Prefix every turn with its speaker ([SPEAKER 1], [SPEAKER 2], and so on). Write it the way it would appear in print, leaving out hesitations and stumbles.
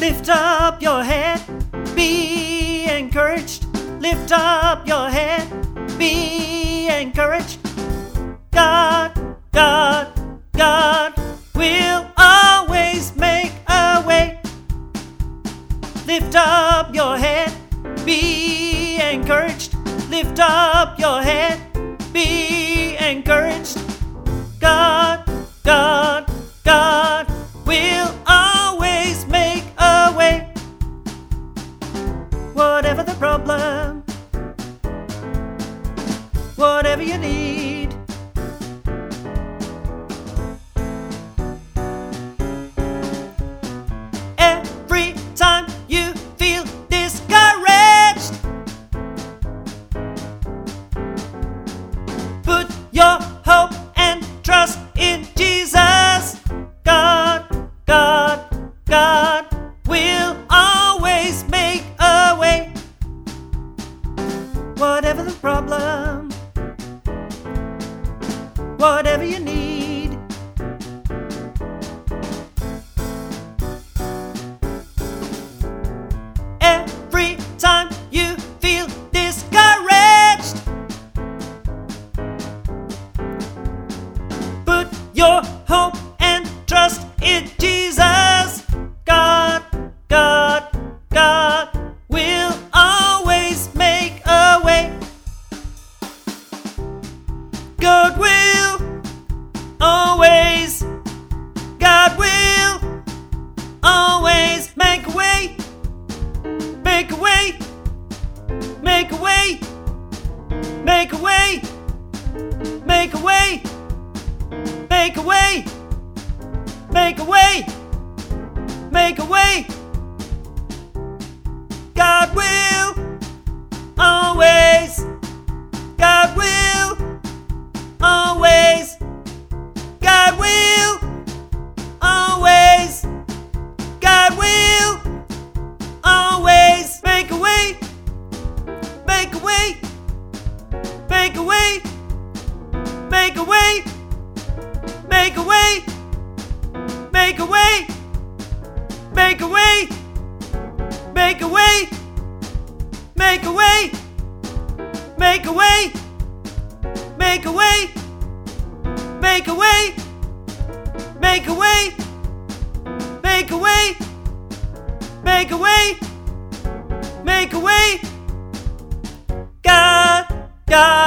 [SPEAKER 1] Lift up your head, be encouraged. Lift up your head, be encouraged. God will always make a way. Lift up your head, be encouraged. Lift up your head, be encouraged. God will always make a way. Whatever the problem, whatever you need. Every time you feel discouraged, put your hope and trust in Jesus. God will always make a way. Whatever the problem, whatever you need. Every time you feel discouraged, put your hope and trust in Jesus. God will always make a way. God will always make a way. Make a way. Make a way. Make a way. Make a way. Make a way. Make a way. Make a way. God will always. God will always. God will always. God will always make a way. Make a way. Make a way. Make a way. Make a way. Make a way. Make a way. Make a way. Make a way. Make a way. Make a way. Make a way. Make a way. Make a way. Make a way. Make a way. God